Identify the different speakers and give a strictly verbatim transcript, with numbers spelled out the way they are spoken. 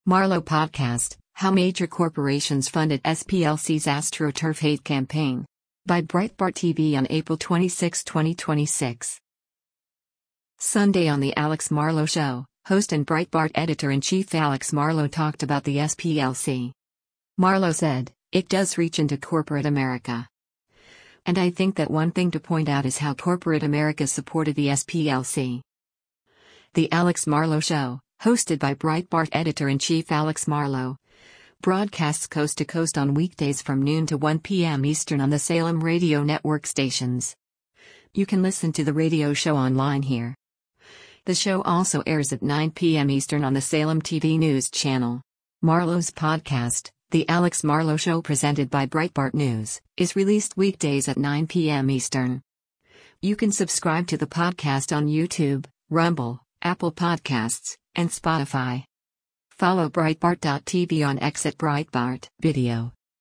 Speaker 1: Marlowe Podcast, How Major Corporations Funded S P L C's AstroTurf Hate Campaign. By Breitbart T V on April twenty-sixth, twenty twenty-six. Sunday on The Alex Marlowe Show, host and Breitbart editor-in-chief Alex Marlowe talked about the S P L C. Marlowe said, "It does reach into corporate America. And I think that one thing to point out is how corporate America supported the S P L C." The Alex Marlowe Show, hosted by Breitbart editor-in-chief Alex Marlowe, broadcasts coast to coast on weekdays from noon to one p m Eastern on the Salem Radio Network stations. You can listen to the radio show online here. The show also airs at nine p m Eastern on the Salem T V News channel. Marlowe's podcast, The Alex Marlowe Show presented by Breitbart News, is released weekdays at nine p m Eastern. You can subscribe to the podcast on YouTube, Rumble, Apple Podcasts, and Spotify. Follow Breitbart dot T V on X at Breitbart Video.